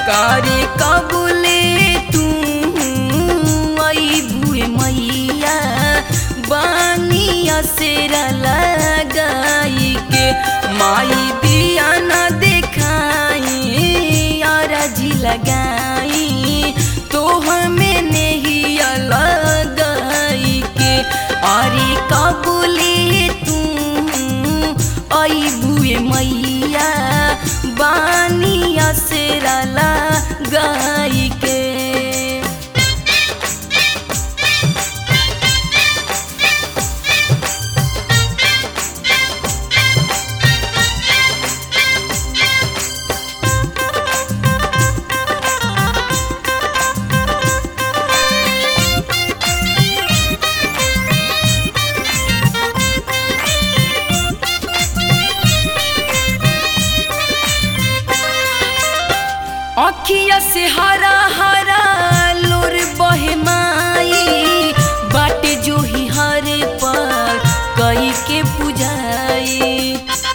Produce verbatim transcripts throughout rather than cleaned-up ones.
कारे कबूले तू आई बुए मैया बानी असरा लगाई के माई दिया न देखाई आरजी लगाई तो हमें नहीं लगाई के अरे कबूले तू आई बुए मैया बानी असरा लगाई के। अखिया से हरा हरा लोर बहे माई बाटे जो ही हरे पर कई के पुजाई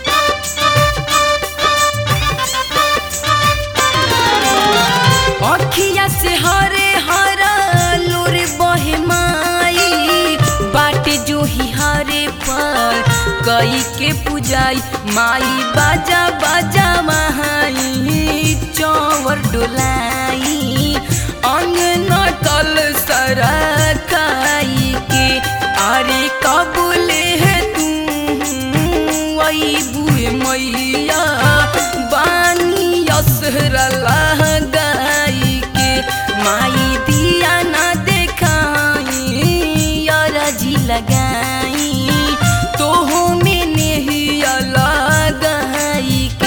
अखिया से हरे हरा लोर बहे माई बाटे जो ही हरे पर कई के पुजाई माई बाजा बाजा माई चौवर डोलाई अंगना कल सरा खाई के अरे कबूले है तू आई बुए मैया बानी असरा लगाई के माई दिया न देखाई अरजी लगाई तो हमें नहीं लगाई के।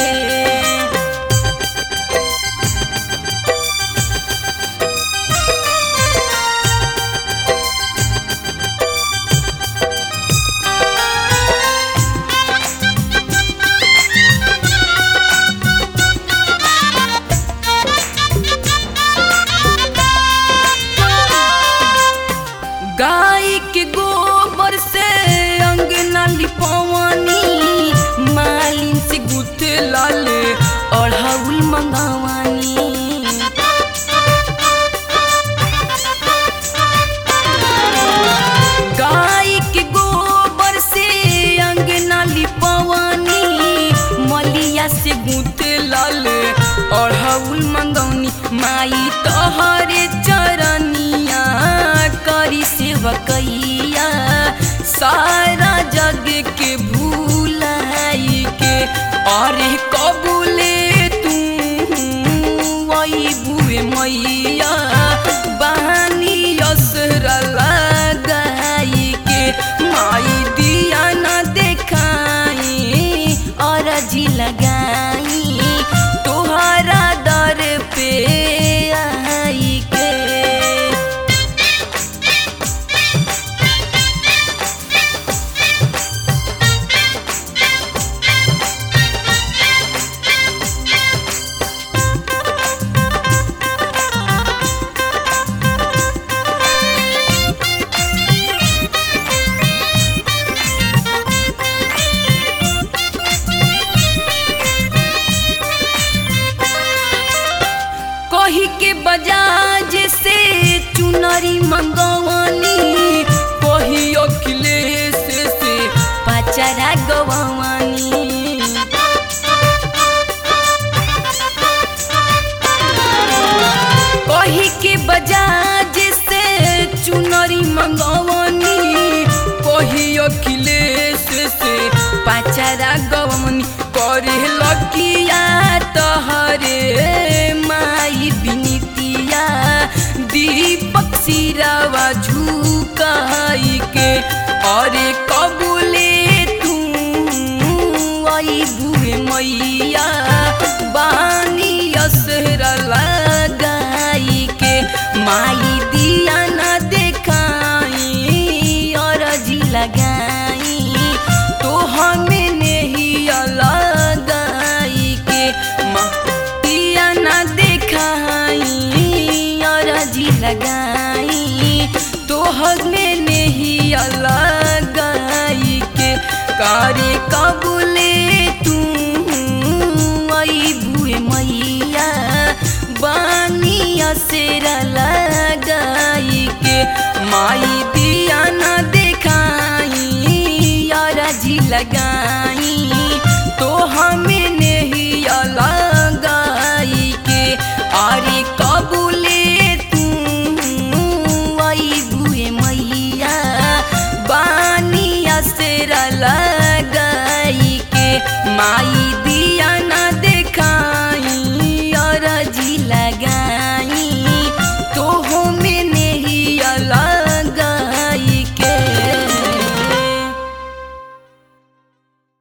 गाय के गोबर से अंगना लिपवानी मालिन से गुथे लाल अढ़ाउल मंगावानी गाय के गोबर से अंगना लिपवानी मलिया से गुथे लाल अढ़ाउल मंगौनी माई तोहरे चरनिया करी सेवकैया सारा जग के भूलाई के अरे कबूले तू आई बुए मैया बहानी असरा लगाई के माई दिया न देखाई अरजी लगाई तोहरा दर पे आई के। कही के बजाज से चुनरी मंगवानी कही अखिलेश से पचरा गवानी कही के बजाज से चुनरी मंगवानी कही अखिलेश से पचरा गवानी करे लकिया तहरे माई बिनितिया दीपक सिरावा झुकाई के अरे कबूले तू आई बुए मैया बानी असरा लगाई के माई दिया न देखाई अरजी लगाई तो हमें नहीं लगाई के दिया न देखाई अरजी लगाई तो हमें नहीं लगाई के कारे कबूले तू आई बुए मैया बानी असरा लगाई के माई दिया न दिखाई यारा जी लगाई तो हमें